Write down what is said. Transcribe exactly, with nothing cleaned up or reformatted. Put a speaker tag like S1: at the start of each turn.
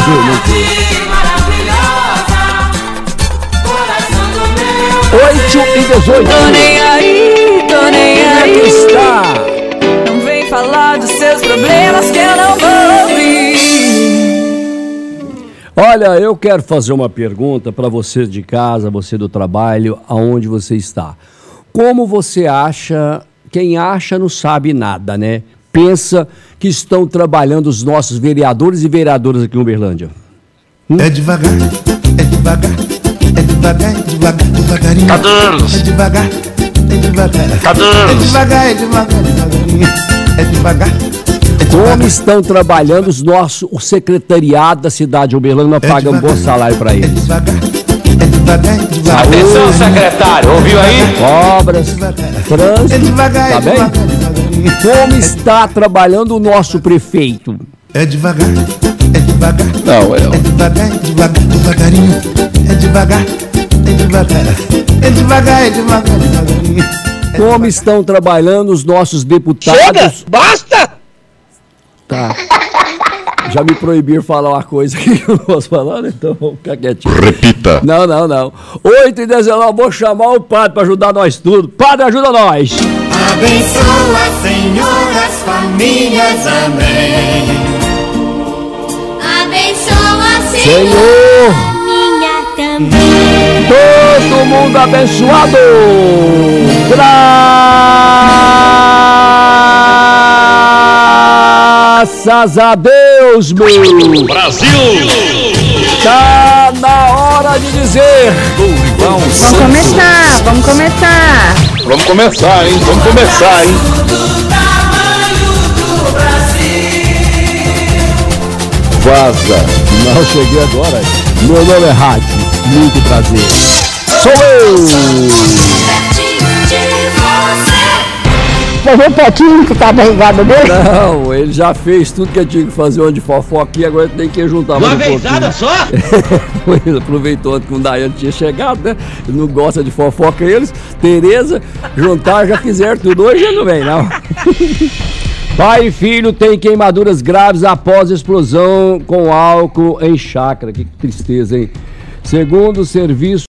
S1: oito e dezoito.
S2: Tô nem aí, tô nem aí.
S1: Onde está?
S2: Não vem falar dos seus problemas que eu não vou ouvir.
S1: Olha, eu quero fazer uma pergunta para você de casa, você do trabalho, aonde você está. Como você acha, quem acha não sabe nada, né? Pensa que estão trabalhando os nossos vereadores e vereadoras aqui em Uberlândia. Hum?
S3: É devagar, é devagar, é devagar, é devagar, devagarinho.
S4: Cadeiros.
S3: É devagar, é devagar.
S4: Cadeiros.
S3: É devagar, é devagar, devagarinho. É devagar.
S1: Como estão trabalhando os nossos, o secretariado da cidade de Uberlândia, nós pagamos um bom salário para
S3: É
S1: eles.
S3: devagar, é devagar, é devagar.
S4: Atenção, secretário, ouviu aí?
S1: Obras,
S3: É
S1: trânsito,
S3: devagar,
S1: tá
S3: é
S1: bem?
S3: devagar, devagarinho.
S1: Como está trabalhando o nosso prefeito?
S3: É devagar, é devagar.
S4: Não, eu.
S3: É devagar, é devagar, devagarinho. É devagar, é devagar. É devagar, é devagar, devagarinho.
S1: Como estão trabalhando os nossos deputados?
S5: Chega! Basta!
S1: Tá. Já me proibiram falar uma coisa que eu não posso falar, né? Então vamos ficar quietinho.
S4: Repita.
S1: Não, não, não. oito e dezenove, vou chamar o padre para ajudar nós tudo. Padre, ajuda nós.
S6: Abençoa, Senhor, as famílias, amém. Abençoa, Senhor,
S1: Senhor,
S6: minha também.
S1: todo mundo abençoado. Graças a Deus, meu.
S4: Brasil!
S1: Tá na hora de dizer.
S7: Vamos começar, vamos começar.
S4: Vamos começar, hein? Vamos começar, hein?
S2: Do tamanho do Brasil.
S1: Vaza. Não, cheguei agora. Meu nome é Rádio. Muito prazer. Sou eu.
S7: Você viu o Petinho que tá barrigado dele?
S1: Não, ele já fez tudo que eu tinha que fazer onde fofoca aqui, agora tem que juntar mais um pouquinho. Uma vezada só? Ele aproveitou que o Daiane tinha chegado, né? Ele não gosta de fofoca eles. Tereza, juntar, já fizeram tudo. Hoje ele não vem, não. Pai e filho têm queimaduras graves após explosão com álcool em chácara. Que tristeza, hein? Segundo o serviço